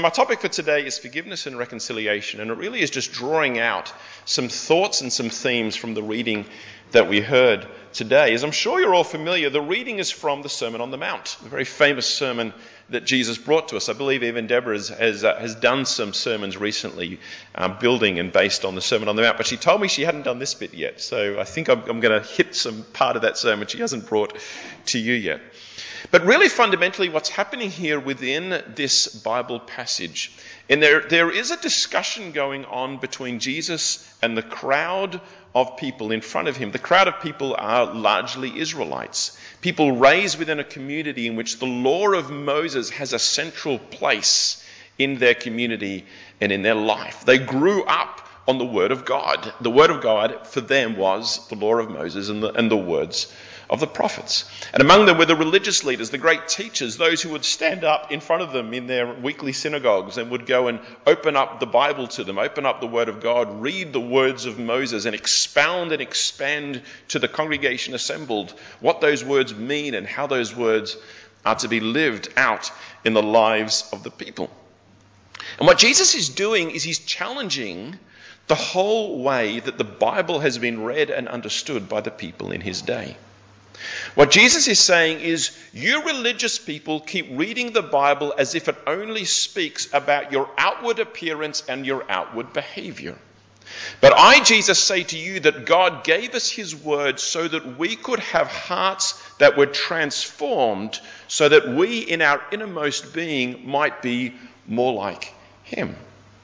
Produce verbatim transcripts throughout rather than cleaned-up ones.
My topic for today is forgiveness and reconciliation, and it really is just drawing out some thoughts and some themes from the reading that we heard today. As I'm sure you're all familiar, the reading is from the Sermon on the Mount, a very famous sermon that Jesus brought to us. I believe even Deborah has, has, uh, has done some sermons recently, um, building and based on the Sermon on the Mount, but she told me she hadn't done this bit yet, so I think I'm, I'm going to hit some part of that sermon she hasn't brought to you yet. But really fundamentally what's happening here within this Bible passage, and there, there is a discussion going on between Jesus and the crowd of people in front of him. The crowd of people are largely Israelites, people raised within a community in which the law of Moses has a central place in their community and in their life. They grew up on the Word of God. The Word of God for them was the law of Moses and the, and the words of the prophets. And among them were the religious leaders, the great teachers, those who would stand up in front of them in their weekly synagogues and would go and open up the Bible to them, open up the Word of God, read the words of Moses and expound and expand to the congregation assembled what those words mean and how those words are to be lived out in the lives of the people. And what Jesus is doing is he's challenging the whole way that the Bible has been read and understood by the people in his day. What Jesus is saying is, you religious people keep reading the Bible as if it only speaks about your outward appearance and your outward behavior. But I, Jesus, say to you that God gave us his word so that we could have hearts that were transformed, so that we in our innermost being might be more like him.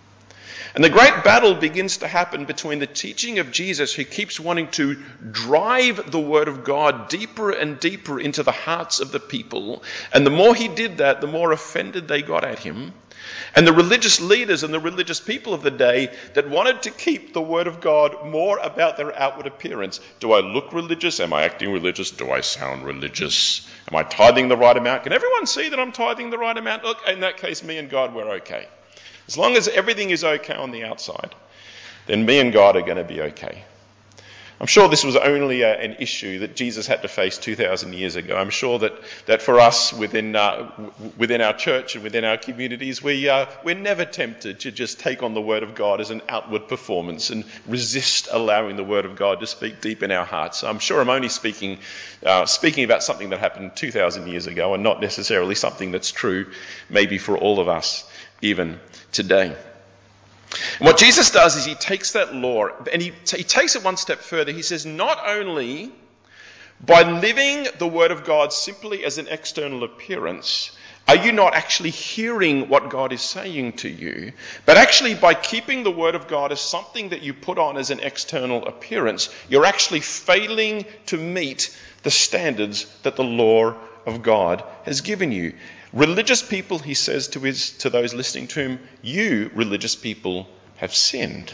And the great battle begins to happen between the teaching of Jesus, who keeps wanting to drive the word of God deeper and deeper into the hearts of the people. And the more he did that, the more offended they got at him. And the religious leaders and the religious people of the day that wanted to keep the word of God more about their outward appearance. Do I look religious? Am I acting religious? Do I sound religious? Am I tithing the right amount? Can everyone see that I'm tithing the right amount? Look, in that case, me and God, we're okay. As long as everything is okay on the outside, then me and God are going to be okay. I'm sure this was only a, an issue that Jesus had to face two thousand years ago. I'm sure that, that for us within uh, within our church and within our communities, we, uh, we're never tempted to just take on the Word of God as an outward performance and resist allowing the Word of God to speak deep in our hearts. I'm sure I'm only speaking uh, speaking about something that happened two thousand years ago and not necessarily something that's true maybe for all of us even today. And what Jesus does is he takes that law and he, he takes it one step further. He says, not only by living the word of God simply as an external appearance, are you not actually hearing what God is saying to you, but actually by keeping the word of God as something that you put on as an external appearance, you're actually failing to meet the standards that the law of God has given you. Religious people, he says to his to those listening to him, you religious people have sinned.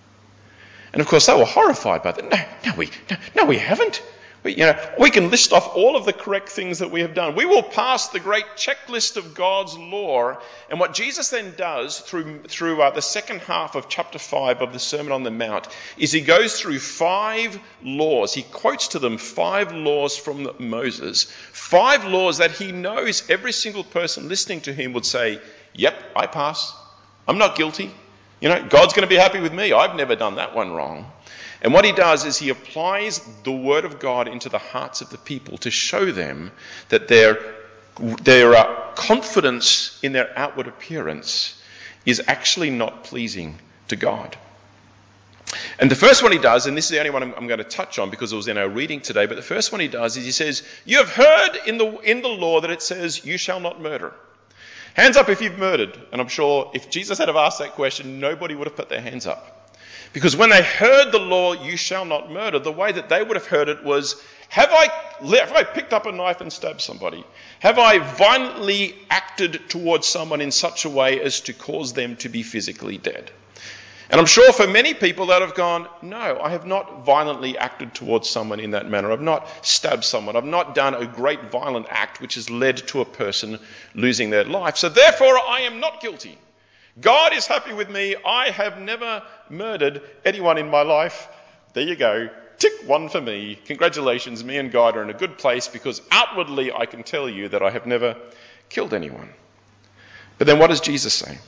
And of course they were horrified by that. No, no, we, no, no, we haven't. We, you know, we can list off all of the correct things that we have done. We will pass the great checklist of God's law. And what Jesus then does through through uh, the second half of chapter five of the Sermon on the Mount is he goes through five laws. He quotes to them five laws from Moses, five laws that he knows every single person listening to him would say, yep, I pass. I'm not guilty. You know, God's going to be happy with me. I've never done that one wrong. And what he does is he applies the word of God into the hearts of the people to show them that their, their uh, confidence in their outward appearance is actually not pleasing to God. And the first one he does, and this is the only one I'm, I'm going to touch on because it was in our reading today, but the first one he does is he says, you have heard in the, in the law that it says, you shall not murder. Hands up if you've murdered. And I'm sure if Jesus had have asked that question, nobody would have put their hands up. Because when they heard the law, you shall not murder, the way that they would have heard it was, have I, have I picked up a knife and stabbed somebody? Have I violently acted towards someone in such a way as to cause them to be physically dead? And I'm sure for many people that have gone, no, I have not violently acted towards someone in that manner. I've not stabbed someone. I've not done a great violent act which has led to a person losing their life. So therefore I am not guilty. God is happy with me. I have never murdered anyone in my life. There you go. Tick one for me. Congratulations, me and God are in a good place because outwardly I can tell you that I have never killed anyone. But then what does Jesus say?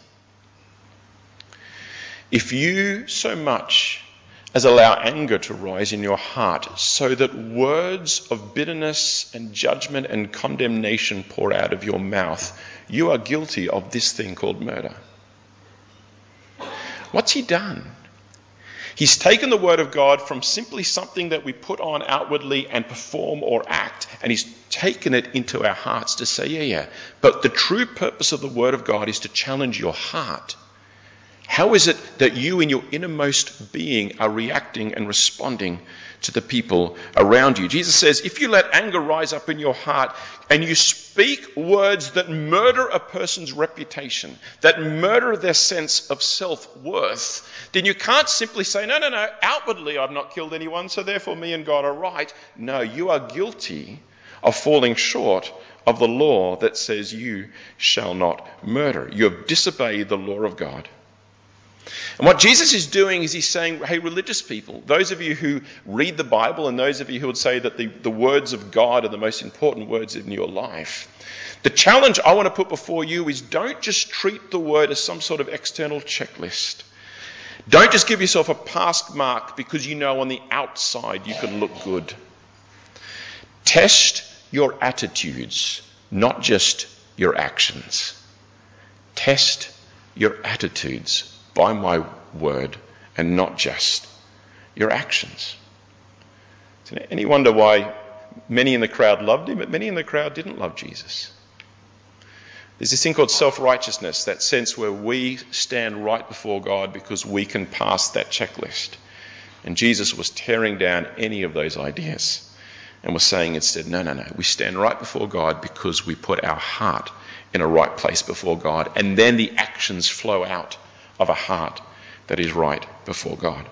If you so much as allow anger to rise in your heart, so that words of bitterness and judgment and condemnation pour out of your mouth, you are guilty of this thing called murder. What's he done? He's taken the word of God from simply something that we put on outwardly and perform or act, and he's taken it into our hearts to say, yeah, yeah. But the true purpose of the word of God is to challenge your heart. How is it that you in your innermost being are reacting and responding to the people around you? Jesus says, if you let anger rise up in your heart and you speak words that murder a person's reputation, that murder their sense of self-worth, then you can't simply say, no, no, no, outwardly I've not killed anyone, so therefore me and God are right. No, you are guilty of falling short of the law that says you shall not murder. You have disobeyed the law of God. And what Jesus is doing is he's saying, hey, religious people, those of you who read the Bible and those of you who would say that the, the words of God are the most important words in your life, the challenge I want to put before you is don't just treat the word as some sort of external checklist. Don't just give yourself a pass mark because you know on the outside you can look good. Test your attitudes, not just your actions. Test your attitudes by my word and not just your actions. So any wonder why many in the crowd loved him, but many in the crowd didn't love Jesus? There's this thing called self-righteousness, that sense where we stand right before God because we can pass that checklist. And Jesus was tearing down any of those ideas and was saying instead, no, no, no, we stand right before God because we put our heart in a right place before God, and then the actions flow out of a heart that is right before God.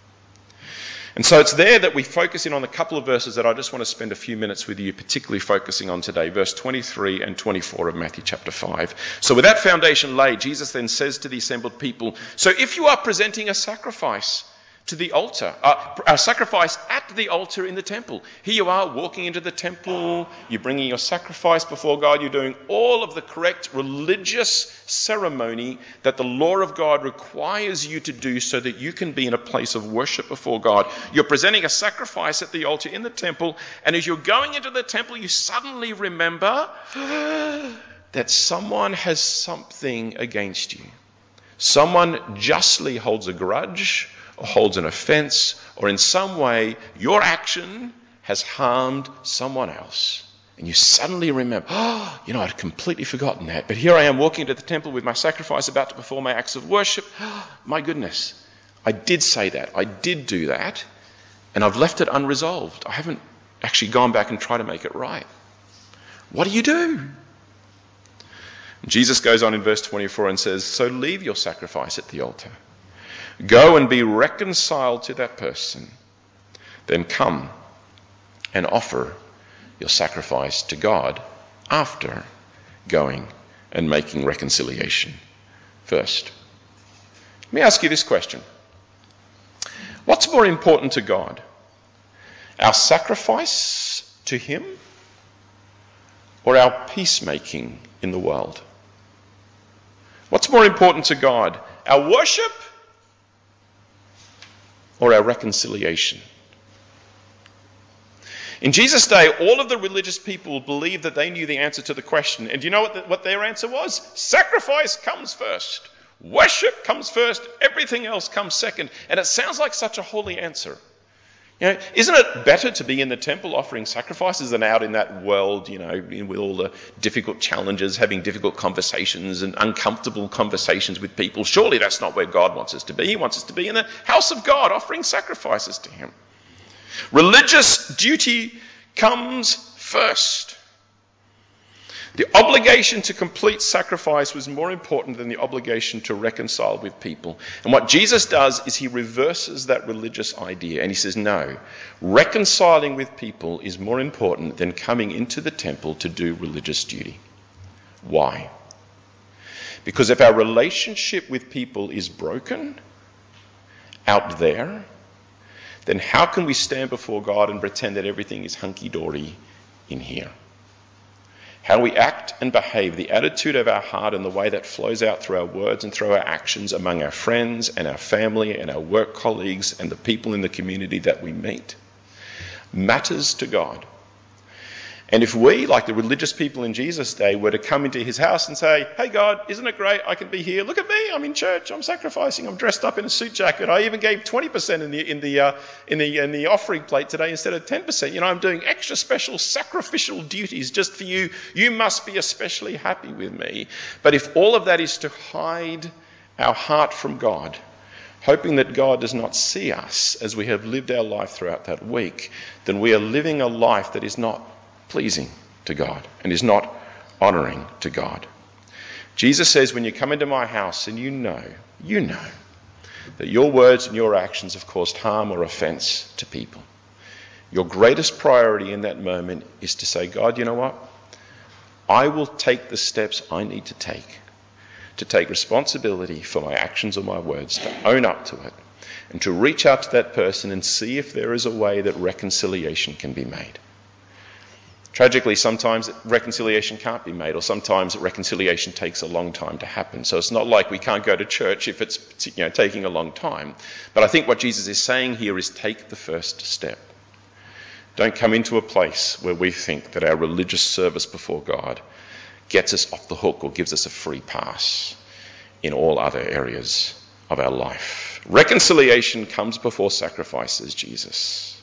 And so it's there that we focus in on a couple of verses that I just want to spend a few minutes with you, particularly focusing on today, verse twenty-three and twenty-four of Matthew chapter five. So with that foundation laid, Jesus then says to the assembled people, so if you are presenting a sacrifice to the altar, uh, a sacrifice at the altar in the temple. Here you are walking into the temple, you're bringing your sacrifice before God, you're doing all of the correct religious ceremony that the law of God requires you to do so that you can be in a place of worship before God. You're presenting a sacrifice at the altar in the temple, and as you're going into the temple, you suddenly remember that someone has something against you. Someone justly holds a grudge, or holds an offense, or in some way your action has harmed someone else. And you suddenly remember, oh, you know, I'd completely forgotten that. But here I am walking to the temple with my sacrifice, about to perform my acts of worship. Oh, my goodness, I did say that. I did do that. And I've left it unresolved. I haven't actually gone back and tried to make it right. What do you do? And Jesus goes on in verse twenty-four and says, so leave your sacrifice at the altar. Go and be reconciled to that person. Then come and offer your sacrifice to God after going and making reconciliation first. Let me ask you this question. What's more important to God? Our sacrifice to him or our peacemaking in the world? What's more important to God? Our worship or our reconciliation? In Jesus' day, all of the religious people believed that they knew the answer to the question. And do you know what, the, what their answer was? Sacrifice comes first. Worship comes first. Everything else comes second. And it sounds like such a holy answer. You know, isn't it better to be in the temple offering sacrifices than out in that world, you know, with all the difficult challenges, having difficult conversations and uncomfortable conversations with people? Surely that's not where God wants us to be. He wants us to be in the house of God offering sacrifices to him. Religious duty comes first. The obligation to complete sacrifice was more important than the obligation to reconcile with people. And what Jesus does is he reverses that religious idea and he says, no, reconciling with people is more important than coming into the temple to do religious duty. Why? Because if our relationship with people is broken out there, then how can we stand before God and pretend that everything is hunky-dory in here? How we act and behave, the attitude of our heart and the way that flows out through our words and through our actions among our friends and our family and our work colleagues and the people in the community that we meet, matters to God. And if we, like the religious people in Jesus' day, were to come into his house and say, hey God, isn't it great I can be here? Look at me, I'm in church, I'm sacrificing, I'm dressed up in a suit jacket. I even gave twenty percent in the in the uh, in the in the offering plate today instead of ten percent. You know, I'm doing extra special sacrificial duties just for you. You must be especially happy with me. But if all of that is to hide our heart from God, hoping that God does not see us as we have lived our life throughout that week, then we are living a life that is not pleasing to God and is not honouring to God. Jesus says, when you come into my house and you know, you know that your words and your actions have caused harm or offence to people, your greatest priority in that moment is to say, God, you know what? I will take the steps I need to take to take responsibility for my actions or my words, to own up to it, and to reach out to that person and see if there is a way that reconciliation can be made. Tragically, sometimes reconciliation can't be made, or sometimes reconciliation takes a long time to happen. So it's not like we can't go to church if it's, you know, taking a long time. But I think what Jesus is saying here is take the first step. Don't come into a place where we think that our religious service before God gets us off the hook or gives us a free pass in all other areas of our life. Reconciliation comes before sacrifice, says Jesus.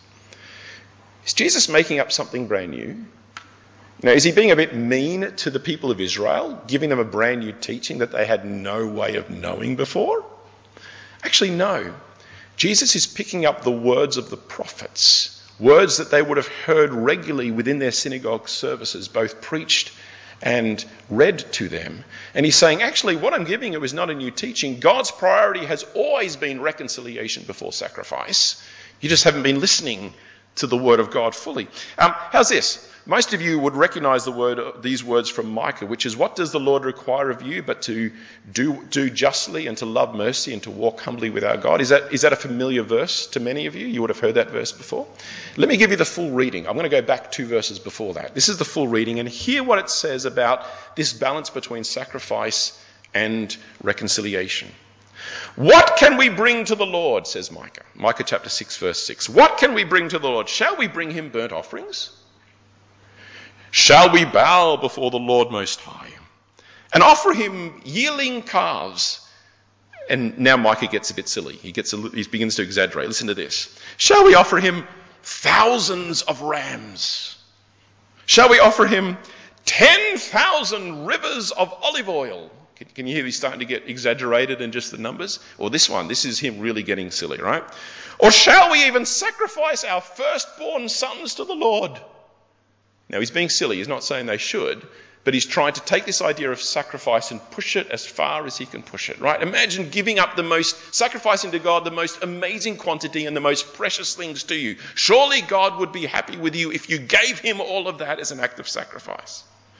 Is Jesus making up something brand new? You know, is he being a bit mean to the people of Israel, giving them a brand new teaching that they had no way of knowing before? Actually, no. Jesus is picking up the words of the prophets, words that they would have heard regularly within their synagogue services, both preached and read to them. And he's saying, actually, what I'm giving you is not a new teaching. God's priority has always been reconciliation before sacrifice. You just haven't been listening to the word of God fully. Um, how's this? Most of you would recognize the word, these words from Micah, which is, what does the Lord require of you but to do, do justly and to love mercy and to walk humbly with our God? Is that, is that a familiar verse to many of you? You would have heard that verse before. Let me give you the full reading. I'm going to go back two verses before that. This is the full reading, and hear what it says about this balance between sacrifice and reconciliation. What can we bring to the Lord, says Micah. Micah chapter six, verse six. What can we bring to the Lord? Shall we bring him burnt offerings? Shall we bow before the Lord Most High and offer him yearling calves? And now Micah gets a bit silly. He gets a, he begins to exaggerate. Listen to this. Shall we offer him thousands of rams? Shall we offer him ten thousand rivers of olive oil? Can, can you hear he's starting to get exaggerated in just the numbers? Or this one, this is him really getting silly, right? Or shall we even sacrifice our firstborn sons to the Lord? Now, he's being silly. He's not saying they should, but he's trying to take this idea of sacrifice and push it as far as he can push it, right? Imagine giving up the most, sacrificing to God the most amazing quantity and the most precious things to you. Surely God would be happy with you if you gave him all of that as an act of sacrifice.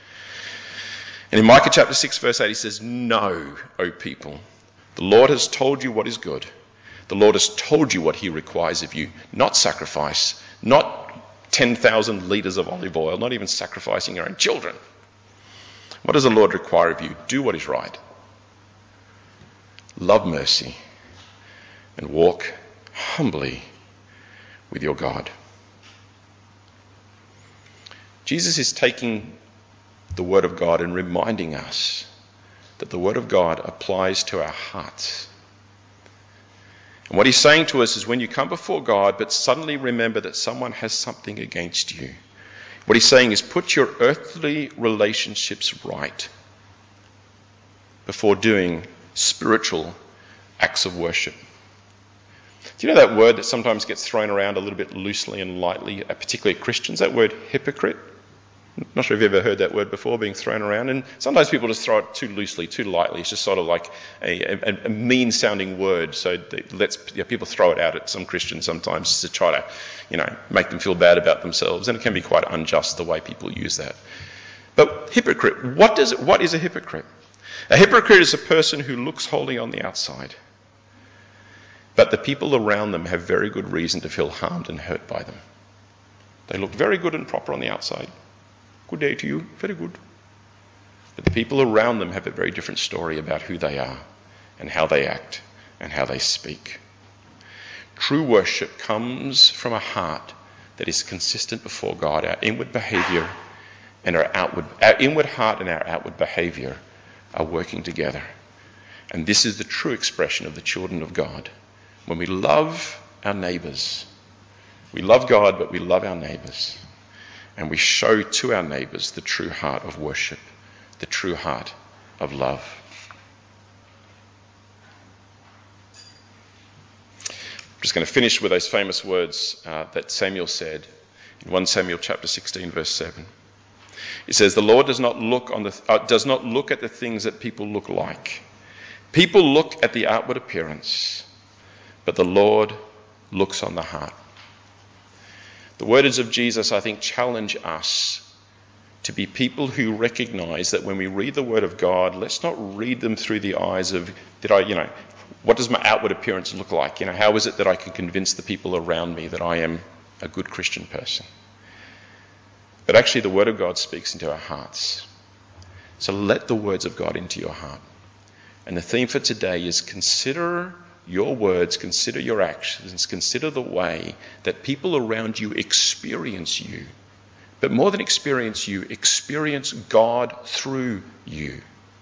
And in Micah chapter six, verse eight, he says, no, O people, the Lord has told you what is good. The Lord has told you what he requires of you, not sacrifice, not ten thousand litres of olive oil, not even sacrificing your own children. What does the Lord require of you? Do what is right. Love mercy and walk humbly with your God. Jesus is taking the Word of God and reminding us that the Word of God applies to our hearts. And what he's saying to us is, when you come before God but suddenly remember that someone has something against you, what he's saying is, put your earthly relationships right before doing spiritual acts of worship. Do you know that word that sometimes gets thrown around a little bit loosely and lightly, particularly Christians, that word hypocrite? I'm not sure if you've ever heard that word before being thrown around, and sometimes people just throw it too loosely, too lightly. It's just sort of like a, a, a mean-sounding word, so it lets, you know, people throw it out at some Christians sometimes to try to, you know, make them feel bad about themselves, and it can be quite unjust the way people use that. But hypocrite, what does it, what is a hypocrite? A hypocrite is a person who looks holy on the outside, but the people around them have very good reason to feel harmed and hurt by them. They look very good and proper on the outside, Good day to you. Very good. But the people around them have a very different story about who they are and how they act and how they speak. True worship comes from a heart that is consistent before God. Our inward behaviour and our outward, our inward heart and our outward behaviour are working together. And this is the true expression of the children of God. When we love our neighbours, we love God, but we love our neighbours. And we show to our neighbours the true heart of worship, the true heart of love. I'm just going to finish with those famous words uh, that Samuel said in First Samuel chapter sixteen, verse seven. It says, "The Lord does not look on the uh, does not look at the things that people look like. People look at the outward appearance, but the Lord looks on the heart." The words of Jesus, I think, challenge us to be people who recognise that when we read the Word of God, let's not read them through the eyes of, did I, you know, what does my outward appearance look like? You know, how is it that I can convince the people around me that I am a good Christian person? But actually, the Word of God speaks into our hearts. So let the words of God into your heart. And the theme for today is consider your words, consider your actions, consider the way that people around you experience you. But more than experience you, experience God through you.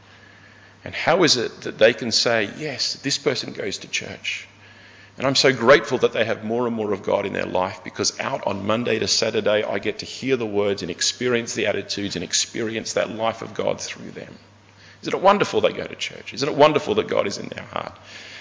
And how is it that they can say, yes, this person goes to church. And I'm so grateful that they have more and more of God in their life, because out on Monday to Saturday, I get to hear the words and experience the attitudes and experience that life of God through them. Isn't it wonderful they go to church? Isn't it wonderful that God is in their heart?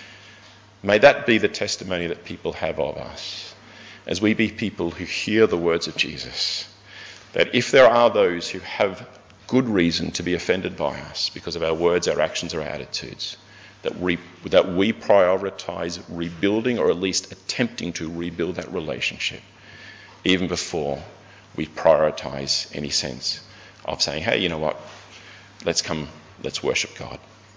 May that be the testimony that people have of us, as we be people who hear the words of Jesus, that if there are those who have good reason to be offended by us because of our words, our actions, or our attitudes, that we, that we prioritise rebuilding, or at least attempting to rebuild that relationship, even before we prioritise any sense of saying, hey, you know what, let's come, let's worship God.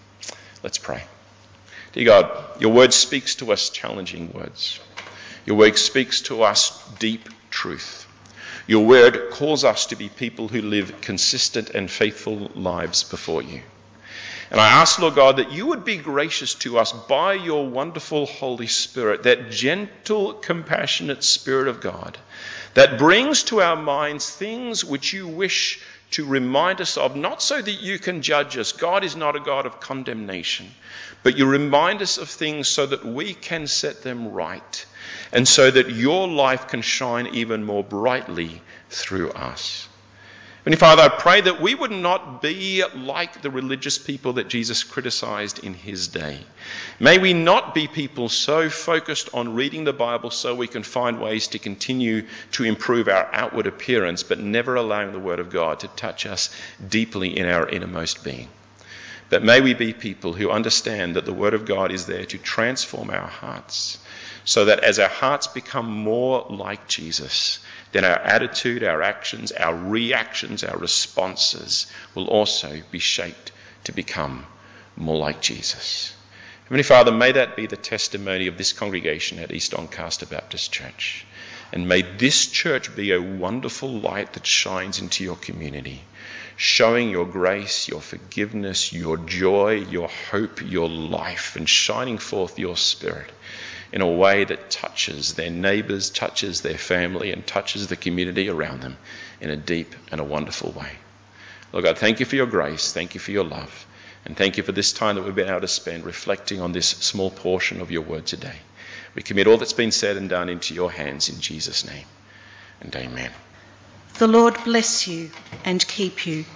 Let's pray. Dear God, your word speaks to us challenging words. Your word speaks to us deep truth. Your word calls us to be people who live consistent and faithful lives before you. And I ask, Lord God, that you would be gracious to us by your wonderful Holy Spirit, that gentle, compassionate Spirit of God, that brings to our minds things which you wish to remind us of, not so that you can judge us. God is not a God of condemnation, but you remind us of things so that we can set them right, and so that your life can shine even more brightly through us. Heavenly Father, I pray that we would not be like the religious people that Jesus criticized in his day. May we not be people so focused on reading the Bible so we can find ways to continue to improve our outward appearance, but never allowing the Word of God to touch us deeply in our innermost being. But may we be people who understand that the Word of God is there to transform our hearts, so that as our hearts become more like Jesus, then our attitude, our actions, our reactions, our responses will also be shaped to become more like Jesus. Heavenly Father, may that be the testimony of this congregation at East Doncaster Baptist Church. And may this church be a wonderful light that shines into your community, showing your grace, your forgiveness, your joy, your hope, your life, and shining forth your Spirit in a way that touches their neighbours, touches their family, and touches the community around them in a deep and a wonderful way. Lord God, thank you for your grace, thank you for your love, and thank you for this time that we've been able to spend reflecting on this small portion of your word today. We commit all that's been said and done into your hands in Jesus' name, and amen. The Lord bless you and keep you.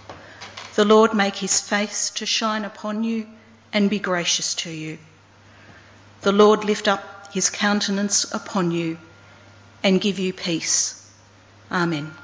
The Lord make his face to shine upon you and be gracious to you. The Lord lift up his countenance upon you and give you peace. Amen.